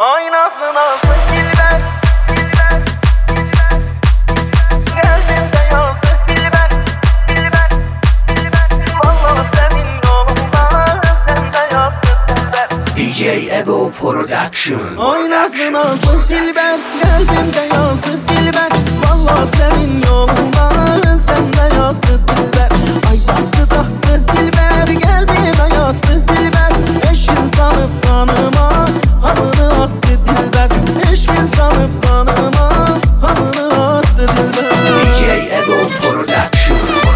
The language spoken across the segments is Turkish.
Ay nazlı nazlı dilber, dilber, dilber. Geldim de yazdı dilber, dilber, dilber. Vallahi senin yolunda sen de yazdın dilber. DJ Ebo Production. Ay nazlı nazlı dilber, geldim de yazdı dilber. Vallahi senin yolunda sen de yazdın dilber. Ay taktı taktı dilber, gelbime yattı dilber. Eşkin sanıp tanıma kanını attı dilber. Eşkin sanıp tanıma kanını attı dilber. DJ Ebo Production.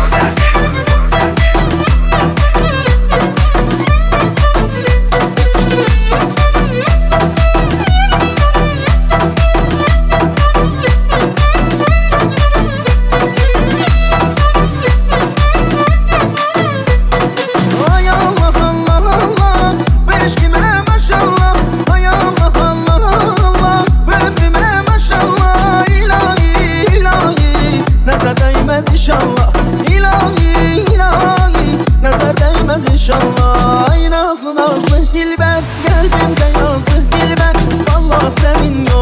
Ay Allah Allah Allah, beşkime maşallah. Ay Allah Allah Allah, ömrüme maşallah. İlahi ilahi, nazar değmez inşallah. İlahi ilahi, nazar değmez inşallah. Ay nazlı nazlı dilber, geldim de yazdı dilber. Vallahi senin